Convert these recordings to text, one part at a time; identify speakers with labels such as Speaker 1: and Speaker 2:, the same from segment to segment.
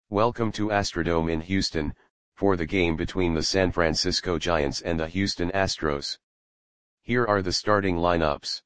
Speaker 1: Welcome to Astrodome in Houston, for the game between the San Francisco Giants and the Houston Astros. Here are the starting lineups.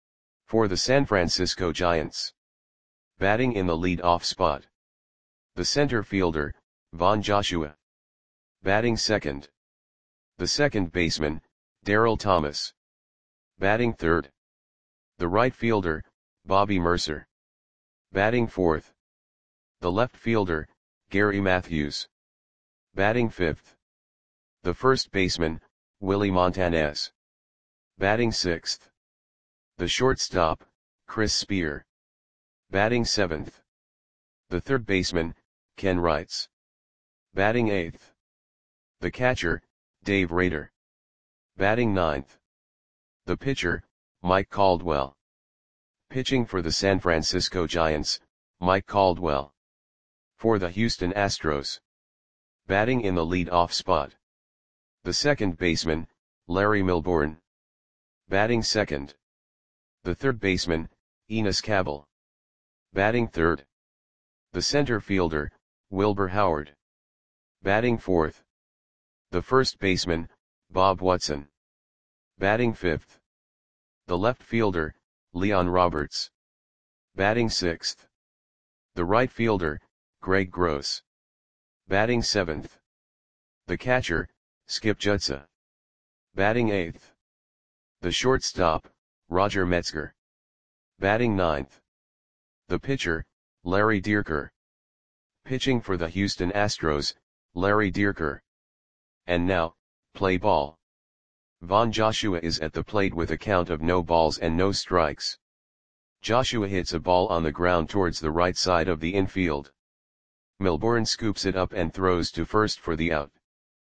Speaker 1: For the San Francisco Giants. Batting in the lead-off spot. The center fielder, Von Joshua. Batting second. The second baseman, Darryl Thomas. Batting third. The right fielder, Bobby Murcer. Batting fourth. The left fielder, Gary Matthews. Batting fifth. The first baseman, Willie Montanez. Batting sixth. The shortstop, Chris Spear. Batting seventh. The third baseman, Ken Wrights. Batting eighth. The catcher, Dave Rader. Batting ninth. The pitcher, Mike Caldwell. Pitching for the San Francisco Giants, Mike Caldwell. For the Houston Astros. Batting in the lead-off spot. The second baseman, Larry Milbourne. Batting second. The third baseman, Enos Cabell. Batting third. The center fielder, Wilbur Howard. Batting fourth. The first baseman, Bob Watson. Batting fifth. The left fielder, Leon Roberts. Batting sixth. The right fielder, Greg Gross. Batting seventh. The catcher, Skip Jutsa. Batting eighth. The shortstop, Roger Metzger. Batting ninth. The pitcher, Larry Dierker. Pitching for the Houston Astros, Larry Dierker. And now, play ball. Von Joshua is at the plate with a count of no balls and no strikes. Joshua hits a ball on the ground towards the right side of the infield. Milbourne scoops it up and throws to first for the out.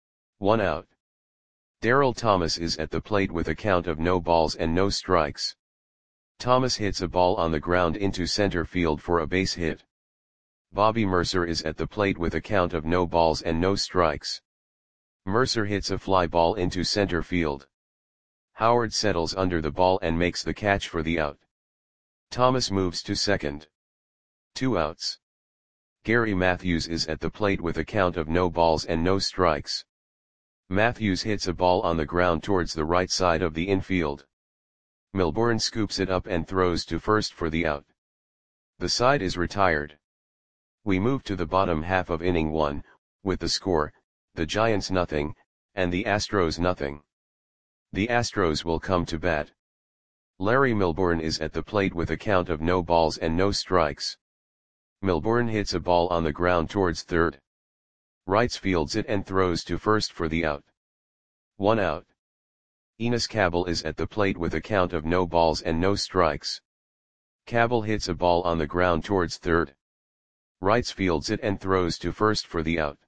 Speaker 1: 1 out. Darryl Thomas is at the plate with a count of no balls and no strikes. Thomas hits a ball on the ground into center field for a base hit. Bobby Murcer is at the plate with a count of no balls and no strikes. Murcer hits a fly ball into center field. Howard settles under the ball and makes the catch for the out. Thomas moves to second. 2 outs. Gary Matthews is at the plate with a count of no balls and no strikes. Matthews hits a ball on the ground towards the right side of the infield. Milbourne scoops it up and throws to first for the out. The side is retired. We move to the bottom half of inning 1, with the score, the Giants nothing, and the Astros nothing. The Astros will come to bat. Larry Milbourne is at the plate with a count of no balls and no strikes. Milbourne hits a ball on the ground towards third. Wrights fields it and throws to first for the out. 1 out. Enos Cabell is at the plate with a count of no balls and no strikes. Cabell hits a ball on the ground towards third. Wrights fields it and throws to first for the out.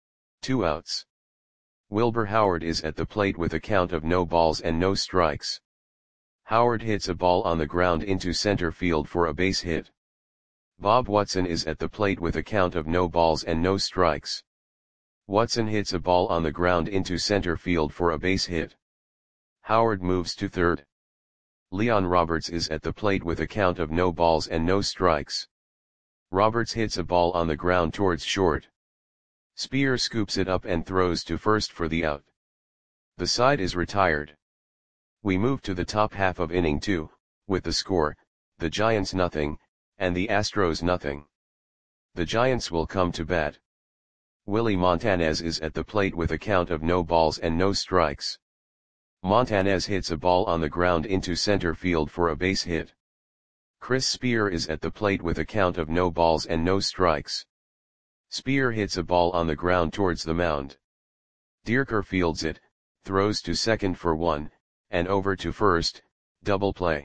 Speaker 1: 2 outs. Wilbur Howard is at the plate with a count of no balls and no strikes. Howard hits a ball on the ground into center field for a base hit. Bob Watson is at the plate with a count of no balls and no strikes. Watson hits a ball on the ground into center field for a base hit. Howard moves to third. Leon Roberts is at the plate with a count of no balls and no strikes. Roberts hits a ball on the ground towards short. Spear scoops it up and throws to first for the out. The side is retired. We move to the top half of inning 2, with the score, the Giants nothing, and the Astros nothing. The Giants will come to bat. Willie Montanez is at the plate with a count of no balls and no strikes. Montanez hits a ball on the ground into center field for a base hit. Chris Spear is at the plate with a count of no balls and no strikes. Spear hits a ball on the ground towards the mound. Dierker fields it, throws to second for 1, and over to first, double play.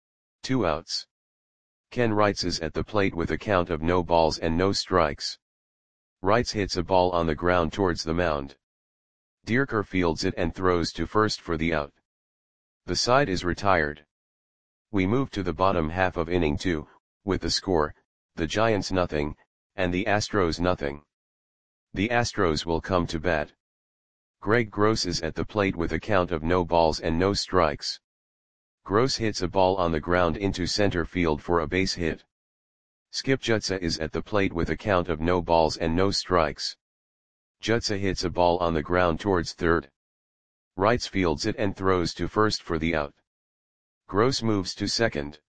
Speaker 1: 2 outs. Ken Wrights is at the plate with a count of no balls and no strikes. Wrights hits a ball on the ground towards the mound. Dierker fields it and throws to first for the out. The side is retired. We move to the bottom half of inning 2, with the score, the Giants nothing, and the Astros nothing. The Astros will come to bat. Greg Gross is at the plate with a count of no balls and no strikes. Gross hits a ball on the ground into center field for a base hit. Skip Jutsa is at the plate with a count of no balls and no strikes. Jutsa hits a ball on the ground towards third. Wrights fields it and throws to first for the out. Gross moves to second.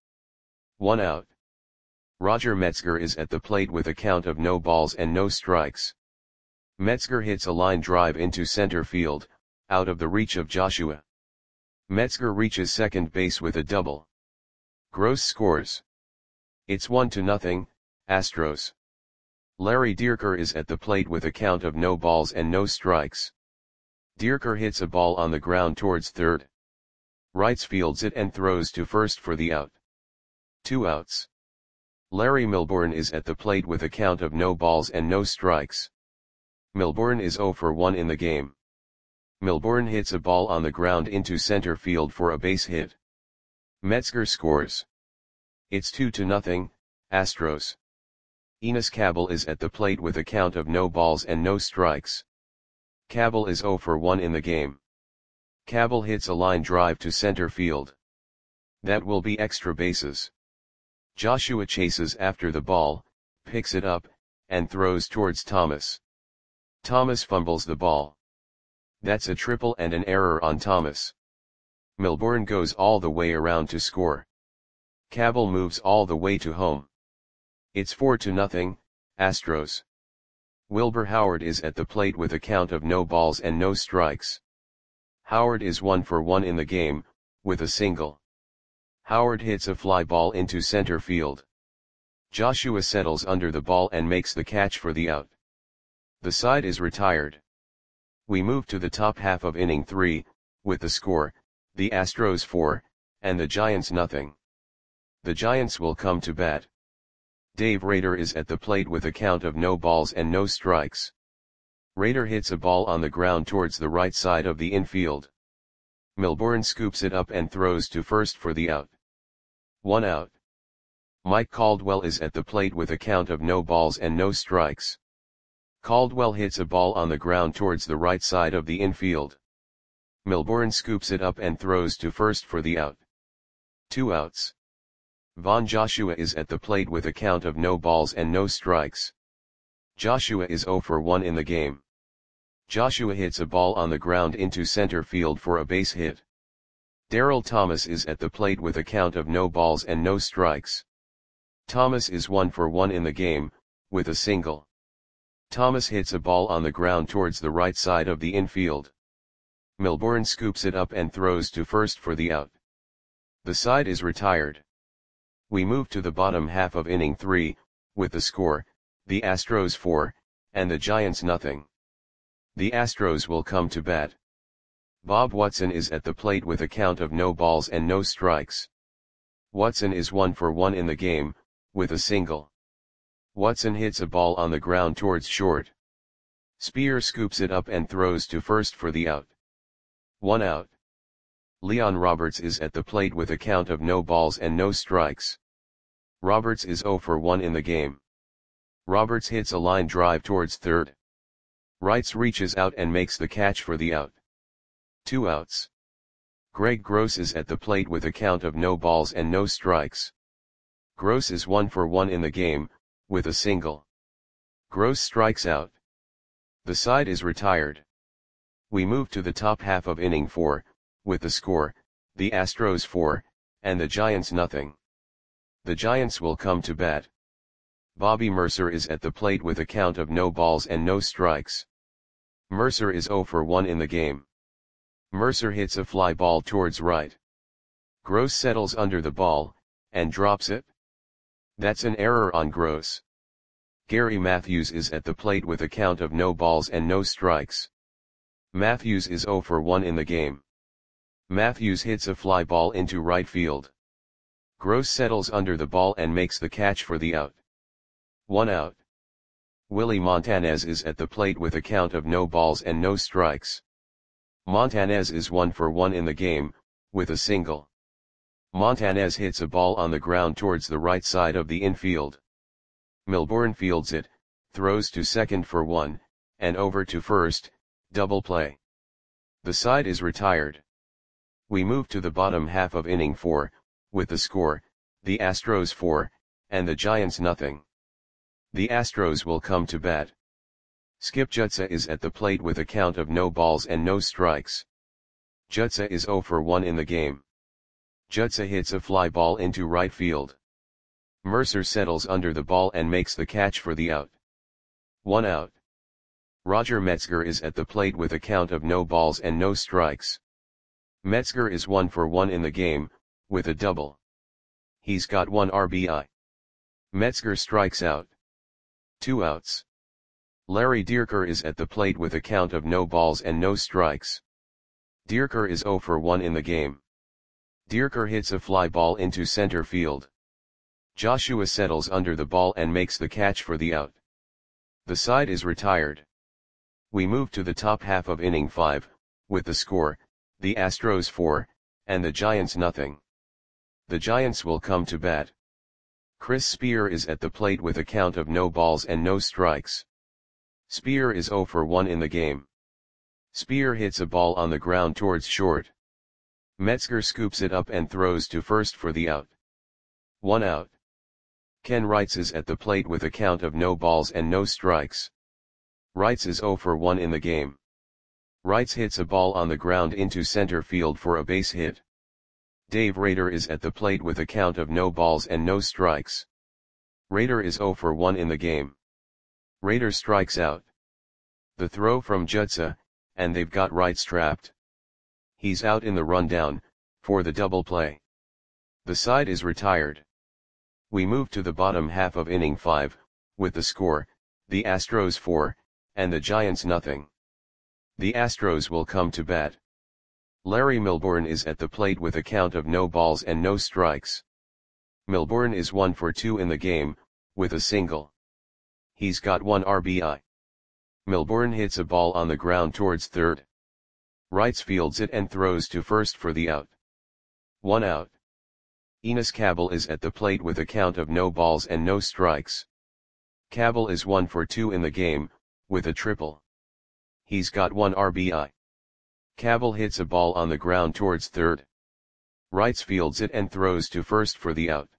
Speaker 1: 1 out. Roger Metzger is at the plate with a count of no balls and no strikes. Metzger hits a line drive into center field, out of the reach of Joshua. Metzger reaches second base with a double. Gross scores. It's 1-0, Astros. Larry Dierker is at the plate with a count of no balls and no strikes. Dierker hits a ball on the ground towards third. Wrights fields it and throws to first for the out. 2 outs. Larry Milbourne is at the plate with a count of no balls and no strikes. Milbourne is 0 for 1 in the game. Milbourne hits a ball on the ground into center field for a base hit. Metzger scores. It's 2-0, Astros. Enos Cabell is at the plate with a count of no balls and no strikes. Cabell is 0 for 1 in the game. Cabell hits a line drive to center field. That will be extra bases. Joshua chases after the ball, picks it up, and throws towards Thomas. Thomas fumbles the ball. That's a triple and an error on Thomas. Milbourne goes all the way around to score. Cabell moves all the way to home. It's 4-0, Astros. Wilbur Howard is at the plate with a count of no balls and no strikes. Howard is 1 for 1 in the game, with a single. Howard hits a fly ball into center field. Joshua settles under the ball and makes the catch for the out. The side is retired. We move to the top half of inning 3, with the score, the Astros 4, and the Giants 0. The Giants will come to bat. Dave Rader is at the plate with a count of no balls and no strikes. Rader hits a ball on the ground towards the right side of the infield. Milbourne scoops it up and throws to first for the out. 1 out. Mike Caldwell is at the plate with a count of no balls and no strikes. Caldwell hits a ball on the ground towards the right side of the infield. Milbourne scoops it up and throws to first for the out. 2 outs. Von Joshua is at the plate with a count of no balls and no strikes. Joshua is 0 for 1 in the game. Joshua hits a ball on the ground into center field for a base hit. Darryl Thomas is at the plate with a count of no balls and no strikes. Thomas is 1 for 1 in the game, with a single. Thomas hits a ball on the ground towards the right side of the infield. Milbourne scoops it up and throws to first for the out. The side is retired. We move to the bottom half of inning 3, with the score, the Astros 4, and the Giants 0. The Astros will come to bat. Bob Watson is at the plate with a count of no balls and no strikes. Watson is 1 for 1 in the game, with a single. Watson hits a ball on the ground towards short. Spear scoops it up and throws to first for the out. 1 out. Leon Roberts is at the plate with a count of no balls and no strikes. Roberts is 0 for 1 in the game. Roberts hits a line drive towards third. Wrights reaches out and makes the catch for the out. 2 outs. Greg Gross is at the plate with a count of no balls and no strikes. Gross is 1 for 1 in the game, with a single. Gross strikes out. The side is retired. We move to the top half of inning 4, with the score, the Astros 4, and the Giants 0. The Giants will come to bat. Bobby Mercer is at the plate with a count of no balls and no strikes. Mercer is 0 for 1 in the game. Mercer hits a fly ball towards right. Gross settles under the ball, and drops it. That's an error on Gross. Gary Matthews is at the plate with a count of no balls and no strikes. Matthews is 0 for 1 in the game. Matthews hits a fly ball into right field. Gross settles under the ball and makes the catch for the out. 1 out. Willie Montanez is at the plate with a count of no balls and no strikes. Montanez is 1 for 1 in the game, with a single. Montanez hits a ball on the ground towards the right side of the infield. Milbourne fields it, throws to second for 1, and over to first, double play. The side is retired. We move to the bottom half of inning 4, with the score, the Astros 4, and the Giants nothing. The Astros will come to bat. Skip Jutsa is at the plate with a count of no balls and no strikes. Jutsa is 0 for 1 in the game. Jutsa hits a fly ball into right field. Mercer settles under the ball and makes the catch for the out. 1 out. Roger Metzger is at the plate with a count of no balls and no strikes. Metzger is 1 for 1 in the game, with a double. He's got 1 RBI. Metzger strikes out. 2 outs. Larry Dierker is at the plate with a count of no balls and no strikes. Dierker is 0 for 1 in the game. Dierker hits a fly ball into center field. Joshua settles under the ball and makes the catch for the out. The side is retired. We move to the top half of inning 5, with the score, the Astros 4, and the Giants nothing. The Giants will come to bat. Chris Spear is at the plate with a count of no balls and no strikes. Spear is 0 for 1 in the game. Spear hits a ball on the ground towards short. Metzger scoops it up and throws to first for the out. 1 out. Ken Wrights is at the plate with a count of no balls and no strikes. Wrights is 0 for 1 in the game. Wrights hits a ball on the ground into center field for a base hit. Dave Rader is at the plate with a count of no balls and no strikes. Rader is 0 for 1 in the game. Rader strikes out. The throw from Jutsa, and they've got Wrights trapped. He's out in the rundown, for the double play. The side is retired. We move to the bottom half of inning 5, with the score, the Astros 4, and the Giants nothing. The Astros will come to bat. Larry Milbourne is at the plate with a count of no balls and no strikes. Milbourne is 1 for 2 in the game, with a single. He's got 1 RBI. Milbourne hits a ball on the ground towards third. Wrights fields it and throws to first for the out. 1 out. Enos Cabell is at the plate with a count of no balls and no strikes. Cabell is 1 for 2 in the game, with a triple. He's got 1 RBI. Cabell hits a ball on the ground towards third. Wrights fields it and throws to first for the out.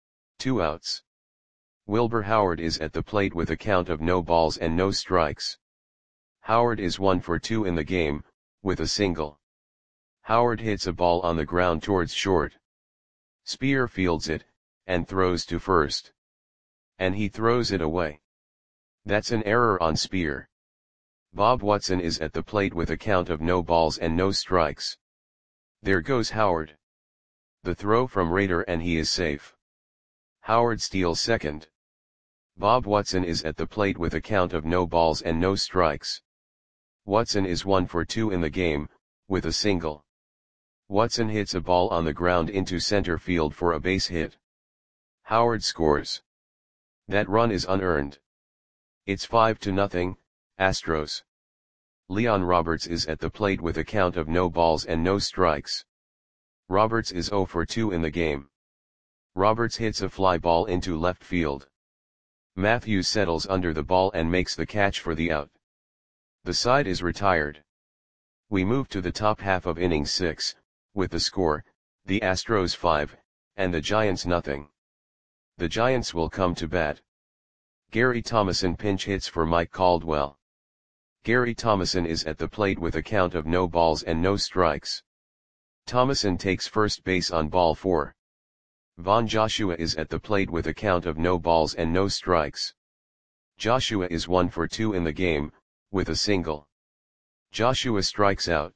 Speaker 1: 2 outs. Wilbur Howard is at the plate with a count of no balls and no strikes. Howard is 1 for 2 in the game, with a single. Howard hits a ball on the ground towards short. Spear fields it, and throws to first. And he throws it away. That's an error on Spear. Bob Watson is at the plate with a count of no balls and no strikes. There goes Howard. The throw from Rader and he is safe. Howard steals second. Bob Watson is at the plate with a count of no balls and no strikes. Watson is 1 for 2 in the game, with a single. Watson hits a ball on the ground into center field for a base hit. Howard scores. That run is unearned. It's 5-0, Astros. Leon Roberts is at the plate with a count of no balls and no strikes. Roberts is 0 for 2 in the game. Roberts hits a fly ball into left field. Matthews settles under the ball and makes the catch for the out. The side is retired. We move to the top half of inning 6, with the score, the Astros 5, and the Giants nothing. The Giants will come to bat. Gary Thomason pinch hits for Mike Caldwell. Gary Thomason is at the plate with a count of no balls and no strikes. Thomason takes first base on ball 4. Von Joshua is at the plate with a count of no balls and no strikes. Joshua is 1 for 2 in the game, with a single. Joshua strikes out.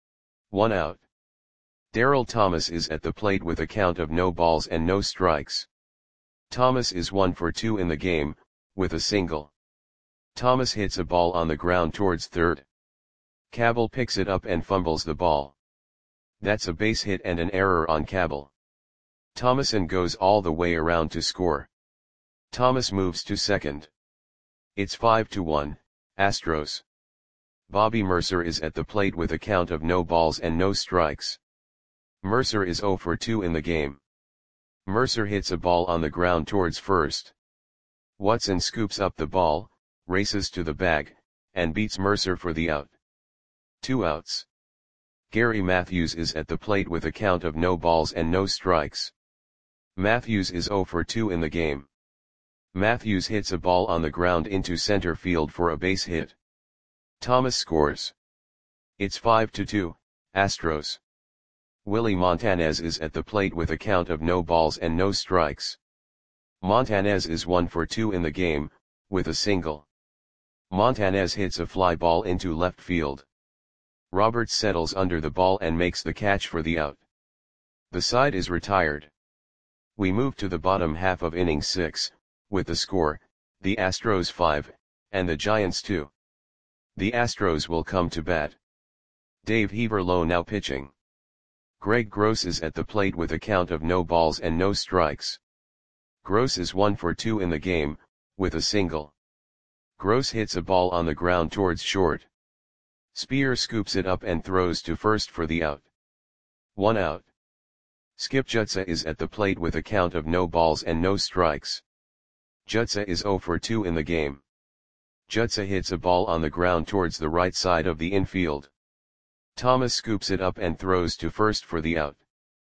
Speaker 1: 1 out. Darryl Thomas is at the plate with a count of no balls and no strikes. Thomas is 1 for 2 in the game, with a single. Thomas hits a ball on the ground towards third. Cabell picks it up and fumbles the ball. That's a base hit and an error on Cabell. Thomason goes all the way around to score. Thomas moves to second. It's 5-1, Astros. Bobby Mercer is at the plate with a count of no balls and no strikes. Mercer is 0 for 2 in the game. Mercer hits a ball on the ground towards first. Watson scoops up the ball, races to the bag, and beats Mercer for the out. 2 outs. Gary Matthews is at the plate with a count of no balls and no strikes. Matthews is 0 for 2 in the game. Matthews hits a ball on the ground into center field for a base hit. Thomas scores. It's 5-2, Astros. Willie Montanez is at the plate with a count of no balls and no strikes. Montanez is 1 for 2 in the game, with a single. Montanez hits a fly ball into left field. Roberts settles under the ball and makes the catch for the out. The side is retired. We move to the bottom half of inning 6, with the score, the Astros 5, and the Giants 2. The Astros will come to bat. Dave Heaverlo now pitching. Greg Gross is at the plate with a count of no balls and no strikes. Gross is 1 for 2 in the game, with a single. Gross hits a ball on the ground towards short. Spear scoops it up and throws to first for the out. 1 out. Skip Jutsa is at the plate with a count of no balls and no strikes. Jutsa is 0 for 2 in the game. Jutsa hits a ball on the ground towards the right side of the infield. Thomas scoops it up and throws to first for the out.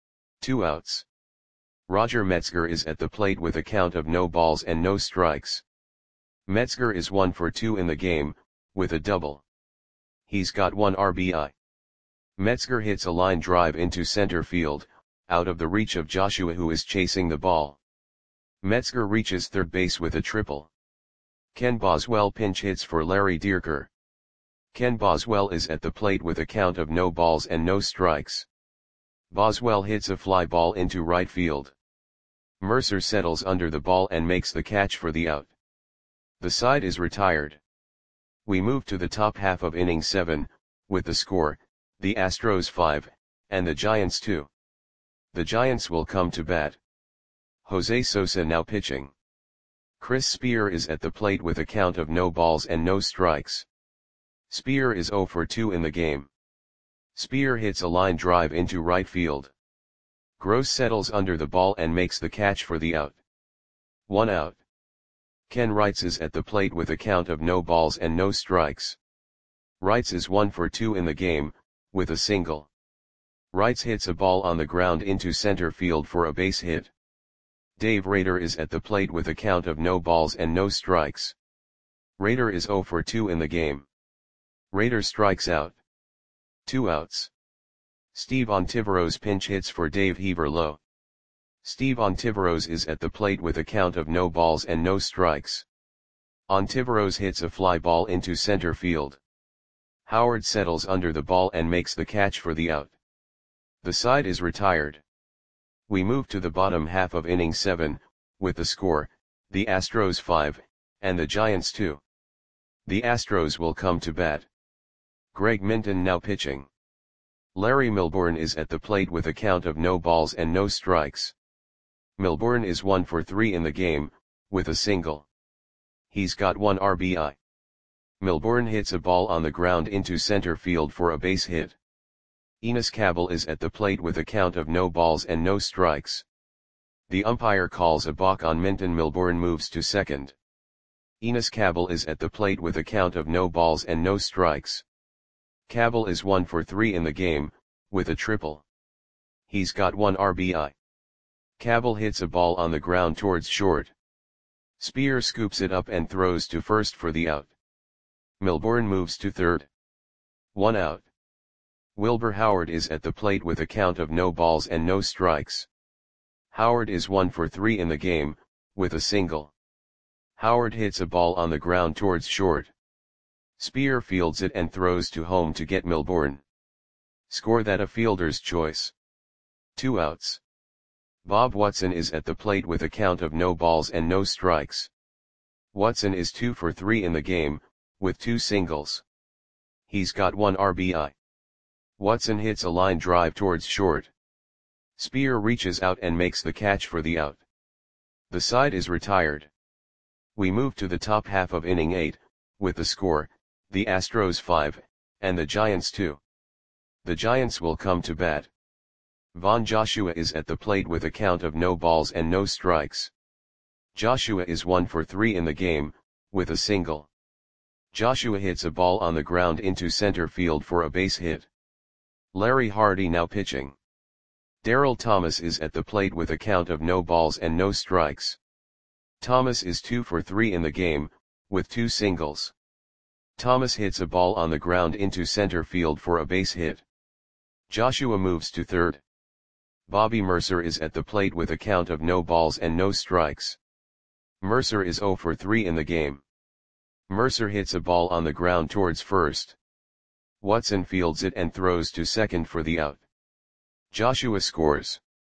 Speaker 1: 2 outs. Roger Metzger is at the plate with a count of no balls and no strikes. Metzger is 1 for 2 in the game, with a double. He's got 1 RBI. Metzger hits a line drive into center field, out of the reach of Joshua, who is chasing the ball. Metzger reaches third base with a triple. Ken Boswell pinch hits for Larry Dierker. Ken Boswell is at the plate with a count of no balls and no strikes. Boswell hits a fly ball into right field. Mercer settles under the ball and makes the catch for the out. The side is retired. We move to the top half of inning 7, with the score, the Astros 5, and the Giants 2. The Giants will come to bat. Jose Sosa now pitching. Chris Spear is at the plate with a count of no balls and no strikes. Spear is 0 for 2 in the game. Spear hits a line drive into right field. Gross settles under the ball and makes the catch for the out. 1 out. Ken Wrights is at the plate with a count of no balls and no strikes. Wrights is 1 for 2 in the game, with a single. Wrights hits a ball on the ground into center field for a base hit. Dave Rader is at the plate with a count of no balls and no strikes. Rader is 0 for 2 in the game. Rader strikes out. 2 outs. Steve Ontiveros pinch hits for Dave Heaverlo. Steve Ontiveros is at the plate with a count of no balls and no strikes. Ontiveros hits a fly ball into center field. Howard settles under the ball and makes the catch for the out. The side is retired. We move to the bottom half of inning 7, with the score, the Astros 5, and the Giants 2. The Astros will come to bat. Greg Minton now pitching. Larry Milbourne is at the plate with a count of no balls and no strikes. Milbourne is 1 for 3 in the game, with a single. He's got 1 RBI. Milbourne hits a ball on the ground into center field for a base hit. Enos Cabell is at the plate with a count of no balls and no strikes. The umpire calls a balk on Minton. Milbourne moves to second. Enos Cabell is at the plate with a count of no balls and no strikes. Cabell is 1 for 3 in the game, with a triple. He's got 1 RBI. Cabell hits a ball on the ground towards short. Spear scoops it up and throws to first for the out. Milbourne moves to third. 1 out. Wilbur Howard is at the plate with a count of no balls and no strikes. Howard is 1 for 3 in the game, with a single. Howard hits a ball on the ground towards short. Spear fields it and throws to home to get Milbourne. Score that a fielder's choice. 2 outs. Bob Watson is at the plate with a count of no balls and no strikes. Watson is 2 for 3 in the game, with 2 singles. He's got 1 RBI. Watson hits a line drive towards short. Spear reaches out and makes the catch for the out. The side is retired. We move to the top half of inning 8, with the score, the Astros 5, and the Giants 2. The Giants will come to bat. Von Joshua is at the plate with a count of no balls and no strikes. Joshua is 1 for 3 in the game, with a single. Joshua hits a ball on the ground into center field for a base hit. Larry Hardy now pitching. Darryl Thomas is at the plate with a count of no balls and no strikes. Thomas is 2 for 3 in the game, with 2 singles. Thomas hits a ball on the ground into center field for a base hit. Joshua moves to third. Bobby Mercer is at the plate with a count of no balls and no strikes. Mercer is 0 for 3 in the game. Mercer hits a ball on the ground towards first. Watson fields it and throws to second for the out. Joshua scores.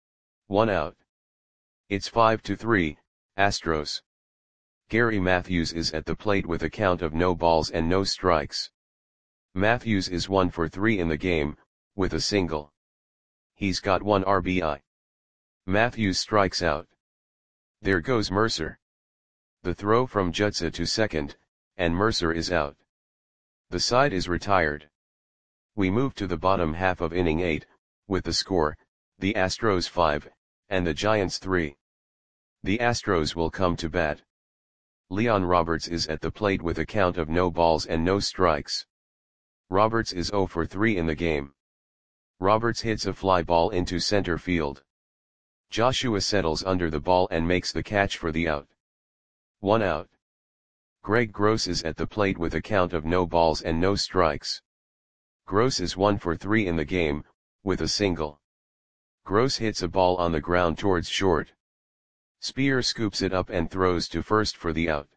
Speaker 1: 1 out. It's 5-3, Astros. Gary Matthews is at the plate with a count of no balls and no strikes. Matthews is 1 for 3 in the game, with a single. He's got 1 RBI. Matthews strikes out. There goes Mercer. The throw from Jutsa to second, and Mercer is out. The side is retired. We move to the bottom half of inning 8, with the score, the Astros 5, and the Giants 3. The Astros will come to bat. Leon Roberts is at the plate with a count of no balls and no strikes. Roberts is 0 for 3 in the game. Roberts hits a fly ball into center field. Joshua settles under the ball and makes the catch for the out. 1 out. Greg Gross is at the plate with a count of no balls and no strikes. Gross is 1 for 3 in the game, with a single. Gross hits a ball on the ground towards short. Spear scoops it up and throws to first for the out.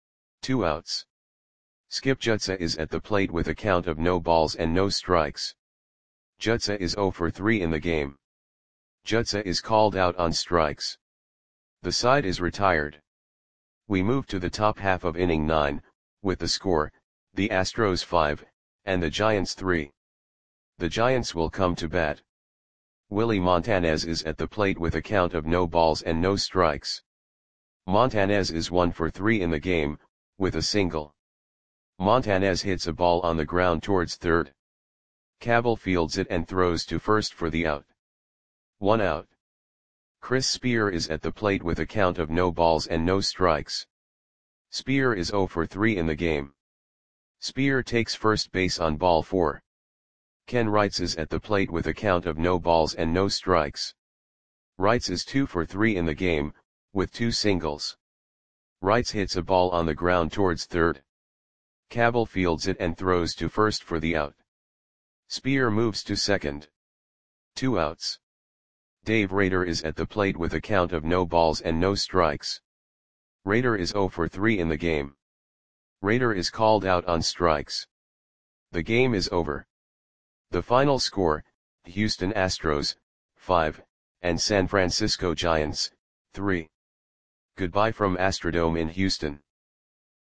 Speaker 1: 2 outs. Skip Jutsa is at the plate with a count of no balls and no strikes. Jutsa is 0 for 3 in the game. Jutsa is called out on strikes. The side is retired. We move to the top half of inning 9, with the score, the Astros 5, and the Giants 3. The Giants will come to bat. Willie Montanez is at the plate with a count of no balls and no strikes. Montanez is 1 for 3 in the game, with a single. Montanez hits a ball on the ground towards third. Cabell fields it and throws to first for the out. 1 out. Chris Spear is at the plate with a count of no balls and no strikes. Spear is 0 for 3 in the game. Spear takes first base on ball 4. Ken Wrights is at the plate with a count of no balls and no strikes. Wrights is 2 for 3 in the game, with 2 singles. Wrights hits a ball on the ground towards third. Cabell fields it and throws to first for the out. Spear moves to second. 2 outs. Dave Rader is at the plate with a count of no balls and no strikes. Rader is 0 for 3 in the game. Rader is called out on strikes. The game is over. The final score, Houston Astros, 5, and San Francisco Giants, 3. Goodbye from Astrodome in Houston.